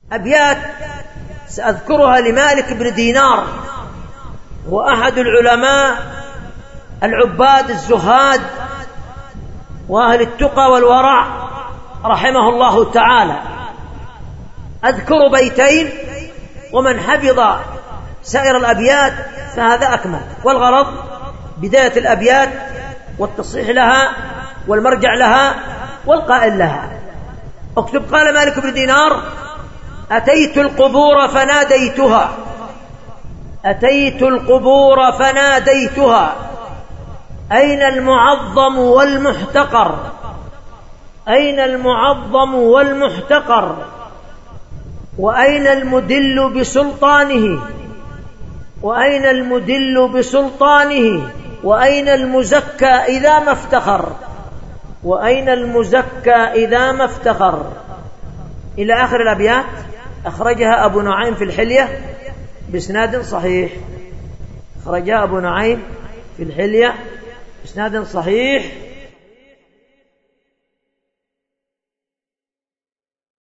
أبيات سأذكرها لمالك بن دينار، هو أحد العلماء العباد الزهاد وأهل التقى والورع رحمه الله تعالى. أذكر بيتين، ومن حفظ سائر الأبيات فهذا أكمل، والغرض بداية الأبيات والتصحيح لها والمرجع لها والقائل لها. اكتب: قال مالك بن دينار: أتيت القبور فناديتها، أتيت القبور فناديتها، أين المعظم والمحتقر، أين المعظم والمحتقر، وأين المدل بسلطانه، وأين المدل بسلطانه، وأين المزكى إذا ما افتخر، وأين المزكى إذا ما افتخر، إلى آخر الأبيات. أخرجها أبو نعيم في الحلية بإسناد صحيح، أخرجها أبو نعيم في الحلية بإسناد صحيح